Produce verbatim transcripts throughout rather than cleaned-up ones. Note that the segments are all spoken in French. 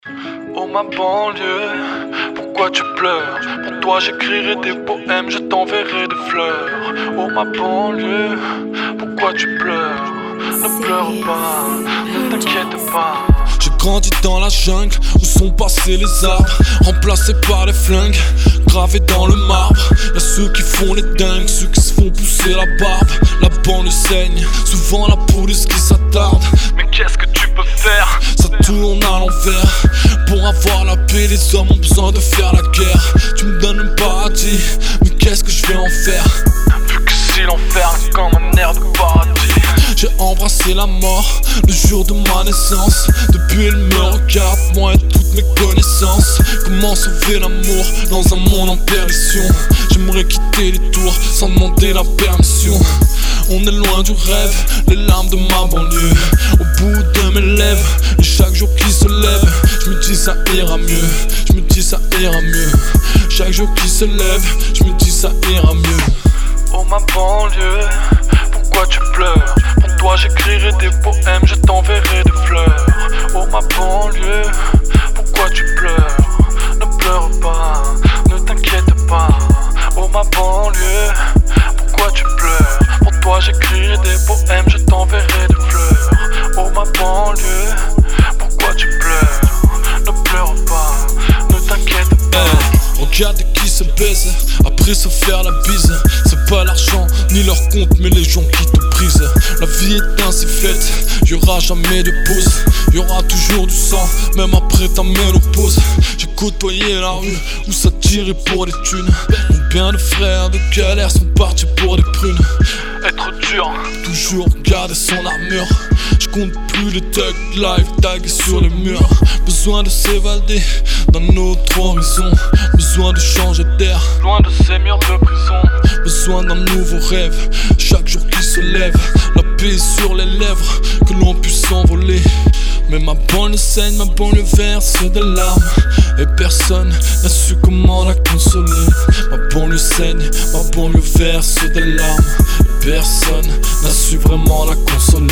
Oh ma banlieue, pourquoi tu pleures? Pour toi j'écrirai des poèmes, je t'enverrai des fleurs. Oh ma banlieue, pourquoi tu pleures? Ne pleure pas, ne t'inquiète pas. J'ai grandi dans la jungle où sont passés les arbres, remplacés par les flingues, gravés dans le marbre. Y'a ceux qui font les dingues, ceux qui se font pousser la barbe. La banlieue saigne, souvent la police qui s'attarde. Mais qu'est-ce que tu peux faire? Ça tourne à l'envers. Pour avoir la paix, les hommes ont besoin de faire la guerre. Tu me donnes un paradis, mais qu'est-ce que je vais en faire? Vu que si l'enfer est comme un air de paradis. J'ai embrassé la mort le jour de ma naissance. Depuis elle me regarde, moi et toutes mes connaissances. Comment sauver l'amour dans un monde en perdition? J'aimerais quitter les tours sans demander la permission. On est loin du rêve, les larmes de ma banlieue au bout de mes lèvres. Et chaque jour qui se lève, je me dis ça ira mieux. Je me dis ça ira mieux. Chaque jour qui se lève, je me dis ça ira mieux. Oh ma banlieue, pourquoi tu pleures? Pour toi j'écrirai des poèmes, je t'enverrai des fleurs. Oh ma banlieue, pourquoi tu pleures? Ne pleure pas, ne t'inquiète pas. Oh ma banlieue, pourquoi tu pleures? Pour toi j'écrirai des poèmes, je t'enverrai des fleurs. Oh ma banlieue, pourquoi tu pleures? Ne pleure pas, ne t'inquiète pas. Hey, regarde qui se baise, après se faire la bise. C'est pas l'argent ni leur compte, mais les gens qui te brisent. La vie est ainsi faite, y'aura jamais de pause. Y'aura toujours du sang, même après ta ménopause. J'ai côtoyé la rue où ça tirait pour des thunes. Combien de frères de galère sont partis pour des prunes? Être dur, toujours garder son armure. Je compte plus les thugs live tagués sur les murs. Besoin de s'évader dans notre horizon. Besoin de changer d'air, loin de ces murs de prison. Besoin d'un nouveau rêve, chaque jour qui se lève. La paix sur les lèvres, que l'on puisse s'envoler. Mais ma banlieue saigne, ma banlieue verse des larmes. Et personne n'a su comment la consoler. Ma banlieue saigne, ma banlieue verse des larmes. Et personne n'a su vraiment la consoler.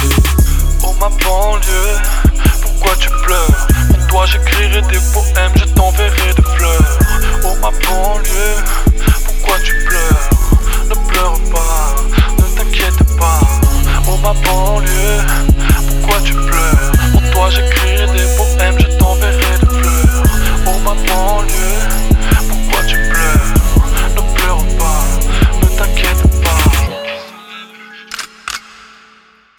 Oh ma banlieue, pourquoi tu pleures? Pour toi j'écrirai des poèmes, je t'enverrai des fleurs. Oh ma banlieue, pourquoi tu pleures? Ne pleure pas, ne t'inquiète pas. Oh ma banlieue,